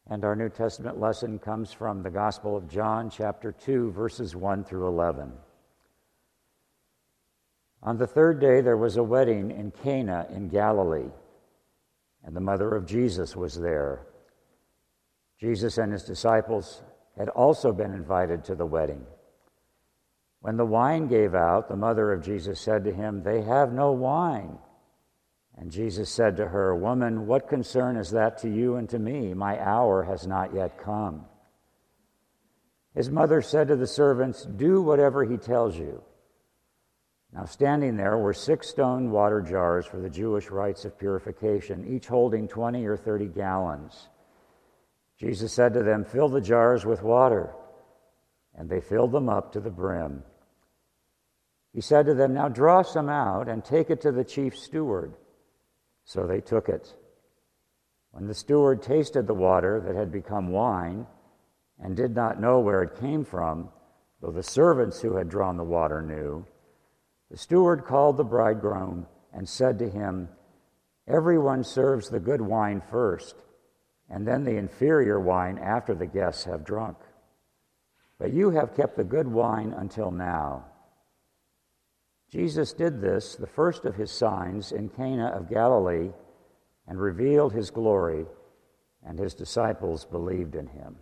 And our New Testament lesson comes from the Gospel of John, chapter 2, verses 1 through 11. On the third day there was a wedding in Cana in Galilee, and the mother of Jesus was there. Jesus and his disciples had also been invited to the wedding. When the wine gave out, the mother of Jesus said to him, "They have no wine." And Jesus said to her, "Woman, what concern is that to you and to me? My hour has not yet come." His mother said to the servants, "Do whatever he tells you." Now standing there were 6 stone water jars for the Jewish rites of purification, each holding 20 or 30 gallons. Jesus said to them, "Fill the jars with water." And they filled them up to the brim. He said to them, "Now draw some out and take it to the chief steward." So they took it. When the steward tasted the water that had become wine and did not know where it came from, though the servants who had drawn the water knew, the steward called the bridegroom and said to him, "Everyone serves the good wine first, and then the inferior wine after the guests have drunk. But you have kept the good wine until now." Jesus did this, the first of his signs, in Cana of Galilee, and revealed his glory, and his disciples believed in him.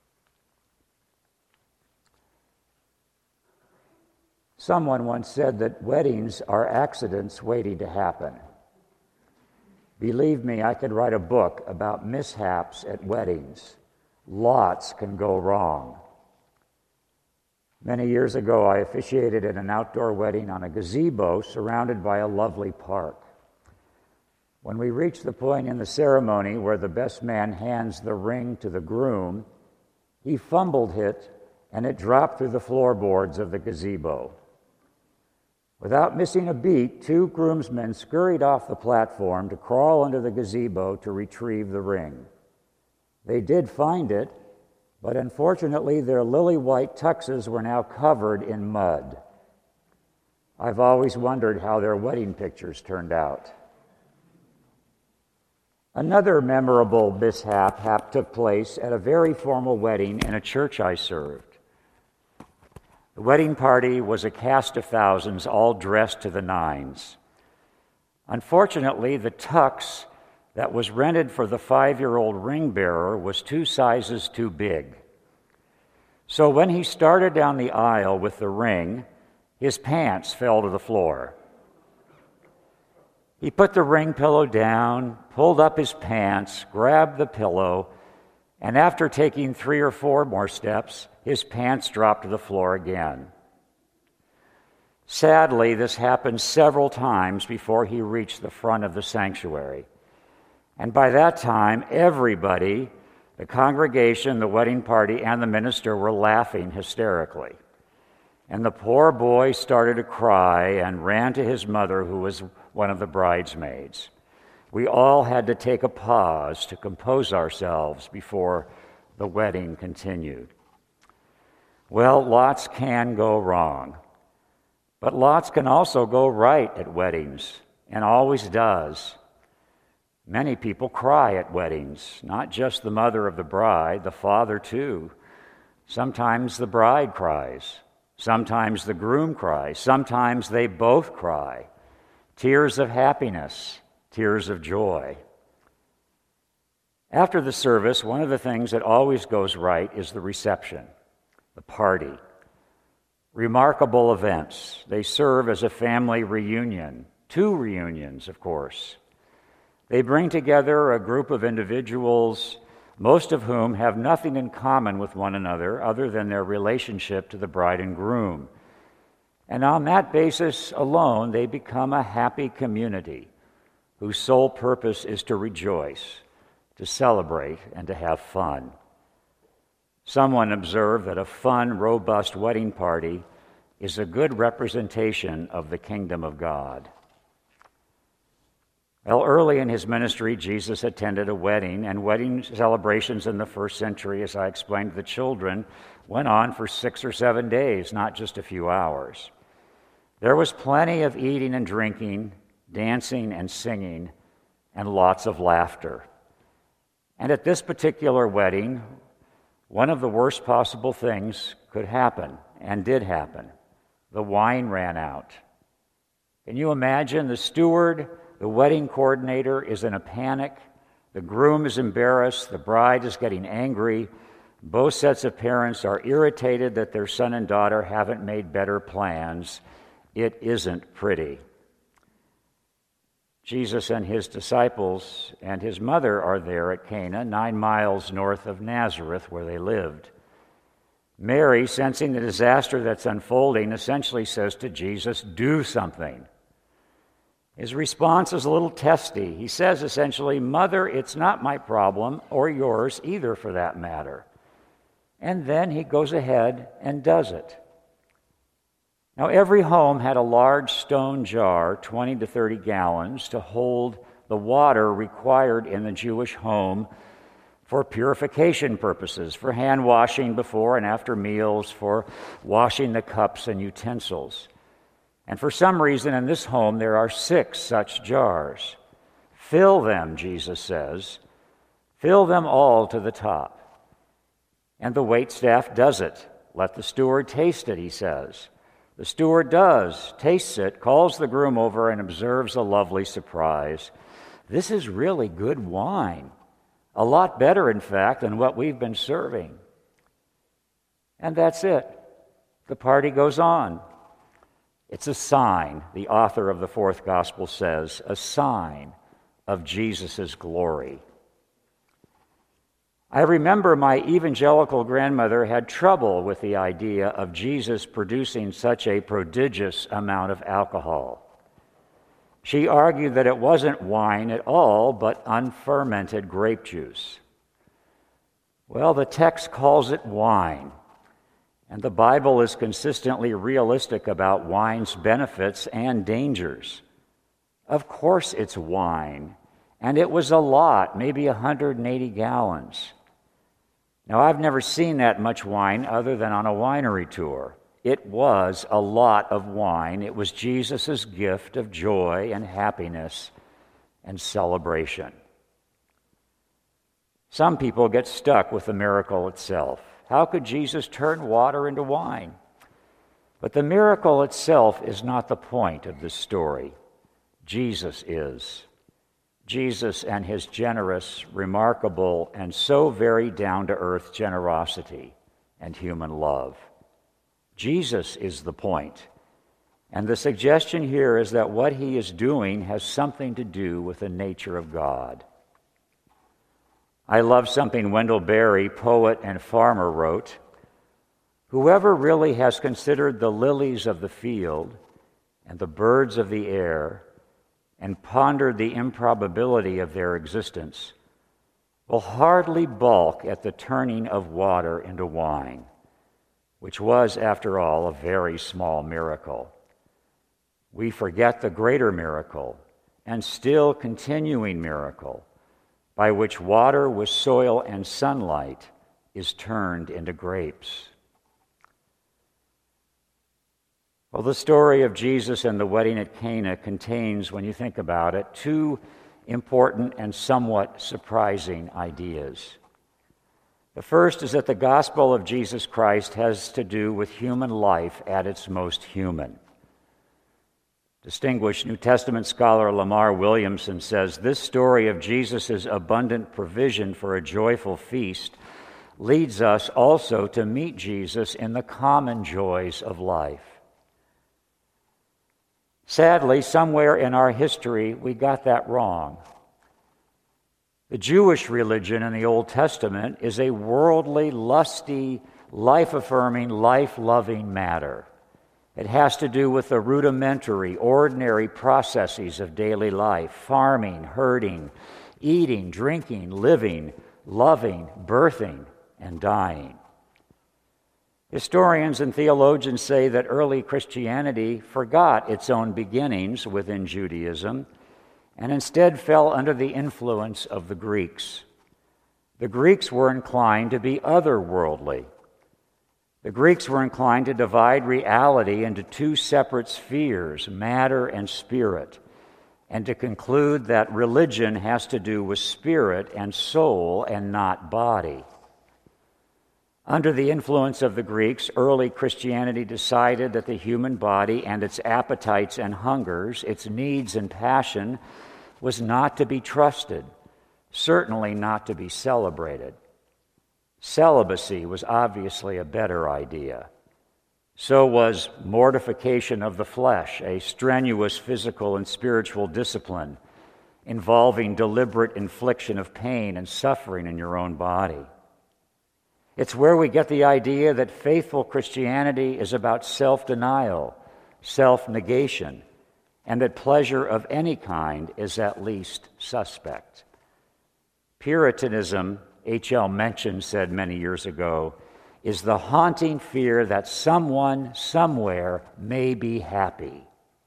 Someone once said that weddings are accidents waiting to happen. Believe me, I could write a book about mishaps at weddings. Lots can go wrong. Many years ago, I officiated at an outdoor wedding on a gazebo surrounded by a lovely park. When we reached the point in the ceremony where the best man hands the ring to the groom, he fumbled it, and it dropped through the floorboards of the gazebo. Without missing a beat, 2 groomsmen scurried off the platform to crawl under the gazebo to retrieve the ring. They did find it, but unfortunately their lily-white tuxes were now covered in mud. I've always wondered how their wedding pictures turned out. Another memorable mishap took place at a very formal wedding in a church I served. The wedding party was a cast of thousands, all dressed to the nines. Unfortunately, the tux that was rented for the 5-year-old ring bearer was 2 sizes too big. So when he started down the aisle with the ring, his pants fell to the floor. He put the ring pillow down, pulled up his pants, grabbed the pillow, and after taking 3 or 4 more steps, his pants dropped to the floor again. Sadly, this happened several times before he reached the front of the sanctuary. And by that time, everybody, the congregation, the wedding party, and the minister were laughing hysterically. And the poor boy started to cry and ran to his mother, who was one of the bridesmaids. We all had to take a pause to compose ourselves before the wedding continued. Well, lots can go wrong, but lots can also go right at weddings, and always does. Many people cry at weddings, not just the mother of the bride, the father too. Sometimes the bride cries. Sometimes the groom cries. Sometimes they both cry. Tears of happiness, tears of joy. After the service, one of the things that always goes right is the reception, the party. Remarkable events. They serve as a family reunion, 2 reunions, of course. They bring together a group of individuals, most of whom have nothing in common with one another other than their relationship to the bride and groom. And on that basis alone, they become a happy community whose sole purpose is to rejoice, to celebrate, and to have fun. Someone observed that a fun, robust wedding party is a good representation of the kingdom of God. Well, early in his ministry, Jesus attended a wedding, and wedding celebrations in the first century, as I explained to the children, went on for 6 or 7 days, not just a few hours. There was plenty of eating and drinking, dancing and singing, and lots of laughter. And at this particular wedding, one of the worst possible things could happen, and did happen. The wine ran out. Can you imagine? The steward, the wedding coordinator, is in a panic. The groom is embarrassed. The bride is getting angry. Both sets of parents are irritated that their son and daughter haven't made better plans. It isn't pretty. Jesus and his disciples and his mother are there at Cana, 9 miles north of Nazareth, where they lived. Mary, sensing the disaster that's unfolding, essentially says to Jesus, "Do something." His response is a little testy. He says essentially, "Mother, it's not my problem, or yours either for that matter." And then he goes ahead and does it. Now, every home had a large stone jar, 20 to 30 gallons, to hold the water required in the Jewish home for purification purposes, for hand washing before and after meals, for washing the cups and utensils. And for some reason in this home there are 6 such jars. Fill them, Jesus says. Fill them all to the top. And the waitstaff does it. Let the steward taste it, he says. The steward does, tastes it, calls the groom over, and observes a lovely surprise. This is really good wine. A lot better, in fact, than what we've been serving. And that's it. The party goes on. It's a sign, the author of the 4th Gospel says, a sign of Jesus' glory. I remember my evangelical grandmother had trouble with the idea of Jesus producing such a prodigious amount of alcohol. She argued that it wasn't wine at all, but unfermented grape juice. Well, the text calls it wine, and the Bible is consistently realistic about wine's benefits and dangers. Of course it's wine, and it was a lot, maybe 180 gallons. Now, I've never seen that much wine other than on a winery tour. It was a lot of wine. It was Jesus' gift of joy and happiness and celebration. Some people get stuck with the miracle itself. How could Jesus turn water into wine? But the miracle itself is not the point of this story. Jesus is. Jesus and his generous, remarkable, and so very down-to-earth generosity and human love. Jesus is the point. And the suggestion here is that what he is doing has something to do with the nature of God. I love something Wendell Berry, poet and farmer, wrote. Whoever really has considered the lilies of the field and the birds of the air and pondered the improbability of their existence will hardly balk at the turning of water into wine, which was, after all, a very small miracle. We forget the greater miracle and still continuing miracle by which water with soil and sunlight is turned into grapes. Well, the story of Jesus and the wedding at Cana contains, when you think about it, 2 important and somewhat surprising ideas. The first is that the gospel of Jesus Christ has to do with human life at its most human. Distinguished New Testament scholar Lamar Williamson says, this story of Jesus' abundant provision for a joyful feast leads us also to meet Jesus in the common joys of life. Sadly, somewhere in our history, we got that wrong. The Jewish religion in the Old Testament is a worldly, lusty, life-affirming, life-loving matter. It has to do with the rudimentary, ordinary processes of daily life: farming, herding, eating, drinking, living, loving, birthing, and dying. Historians and theologians say that early Christianity forgot its own beginnings within Judaism and instead fell under the influence of the Greeks. The Greeks were inclined to be otherworldly. The Greeks were inclined to divide reality into 2 separate spheres, matter and spirit. and to conclude that religion has to do with spirit and soul and not body. Under the influence of the Greeks, early Christianity decided that the human body and its appetites and hungers, its needs and passion, was not to be trusted, certainly not to be celebrated. Celibacy was obviously a better idea. So was mortification of the flesh, a strenuous physical and spiritual discipline involving deliberate infliction of pain and suffering in your own body. It's where we get the idea that faithful Christianity is about self-denial, self-negation, and that pleasure of any kind is at least suspect. Puritanism, H.L. Mencken said many years ago, is the haunting fear that someone somewhere may be happy.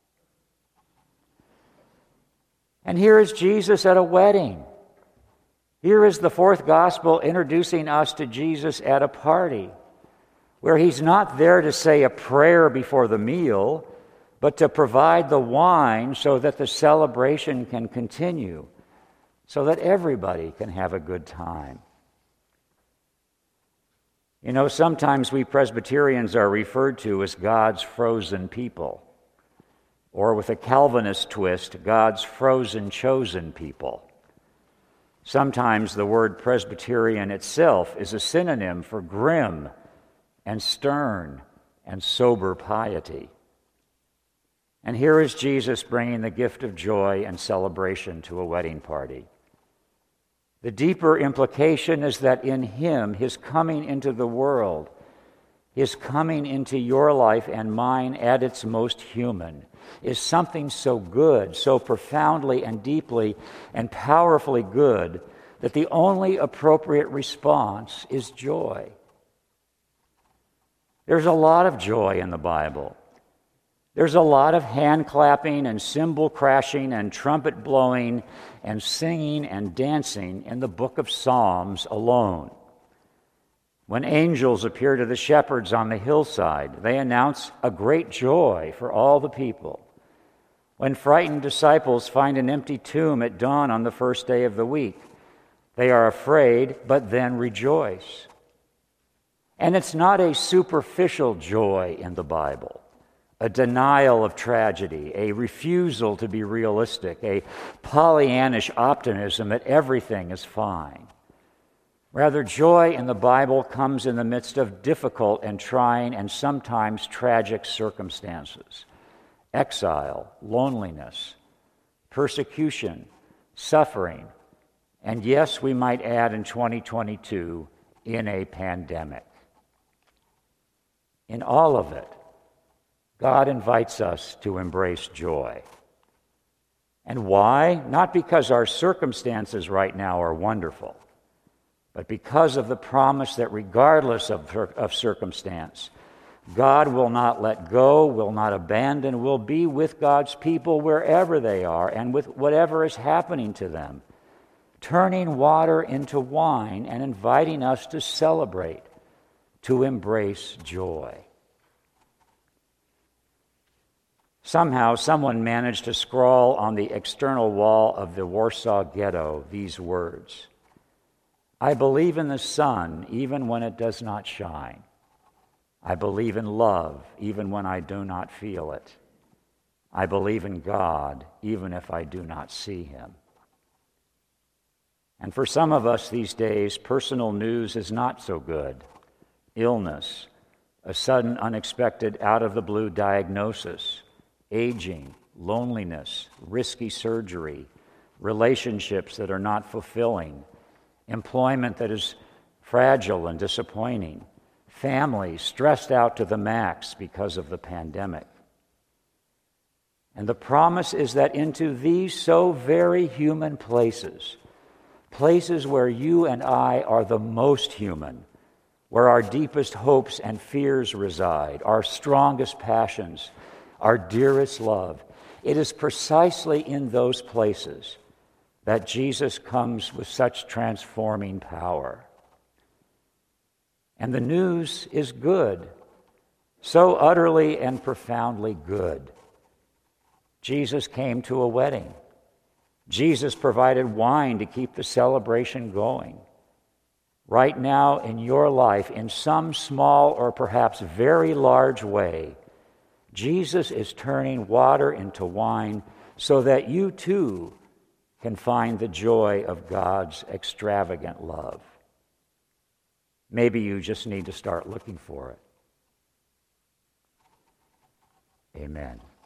And here is Jesus at a wedding. Here is the fourth gospel introducing us to Jesus at a party, where he's not there to say a prayer before the meal, but to provide the wine so that the celebration can continue, so that everybody can have a good time. You know, sometimes we Presbyterians are referred to as God's frozen people, or with a Calvinist twist, God's frozen chosen people. Sometimes the word Presbyterian itself is a synonym for grim and stern and sober piety. And here is Jesus bringing the gift of joy and celebration to a wedding party. The deeper implication is that in him, his coming into the world, his coming into your life and mine at its most human, is something so good, so profoundly and deeply and powerfully good, that the only appropriate response is joy. There's a lot of joy in the Bible. There's a lot of hand clapping and cymbal crashing and trumpet blowing and singing and dancing in the book of Psalms alone. When angels appear to the shepherds on the hillside, they announce a great joy for all the people. When frightened disciples find an empty tomb at dawn on the first day of the week, they are afraid, but then rejoice. And it's not a superficial joy in the Bible, a denial of tragedy, a refusal to be realistic, a Pollyannish optimism that everything is fine. Rather, joy in the Bible comes in the midst of difficult and trying and sometimes tragic circumstances: exile, loneliness, persecution, suffering, and yes, we might add in 2022, in a pandemic. In all of it, God invites us to embrace joy. And why? Not because our circumstances right now are wonderful, but because of the promise that regardless of circumstance, God will not let go, will not abandon, will be with God's people wherever they are and with whatever is happening to them, turning water into wine and inviting us to celebrate, to embrace joy. Somehow, someone managed to scrawl on the external wall of the Warsaw Ghetto these words: "I believe in the sun even when it does not shine. I believe in love even when I do not feel it. I believe in God even if I do not see him." And for some of us these days, personal news is not so good. Illness, a sudden, unexpected, out-of-the-blue diagnosis, aging, loneliness, risky surgery, relationships that are not fulfilling, employment that is fragile and disappointing, families stressed out to the max because of the pandemic. And the promise is that into these so very human places where you and I are the most human, where our deepest hopes and fears reside, our strongest passions, our dearest love, it is precisely in those places that Jesus comes with such transforming power. And the news is good, so utterly and profoundly good. Jesus came to a wedding, Jesus provided wine to keep the celebration going. Right now in your life, in some small or perhaps very large way, Jesus is turning water into wine so that you too can find the joy of God's extravagant love. Maybe you just need to start looking for it. Amen.